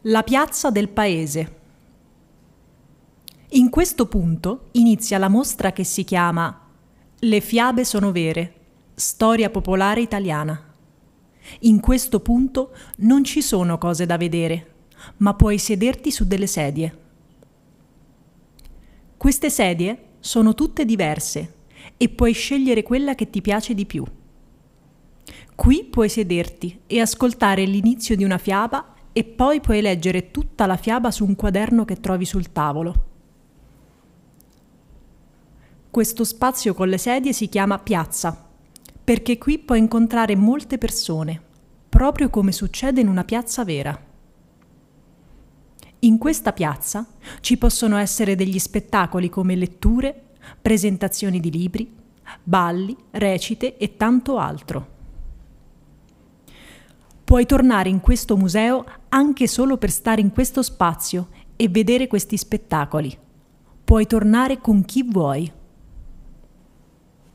La piazza del paese. In questo punto inizia la mostra che si chiama Le fiabe sono vere, storia popolare italiana. In questo punto non ci sono cose da vedere, ma puoi sederti su delle sedie. Queste sedie sono tutte diverse e puoi scegliere quella che ti piace di più. Qui puoi sederti e ascoltare l'inizio di una fiaba e poi puoi leggere tutta la fiaba su un quaderno che trovi sul tavolo. Questo spazio con le sedie si chiama piazza, perché qui puoi incontrare molte persone, proprio come succede in una piazza vera. In questa piazza ci possono essere degli spettacoli come letture, presentazioni di libri, balli, recite e tanto altro. Puoi tornare in questo museo anche solo per stare in questo spazio e vedere questi spettacoli. Puoi tornare con chi vuoi.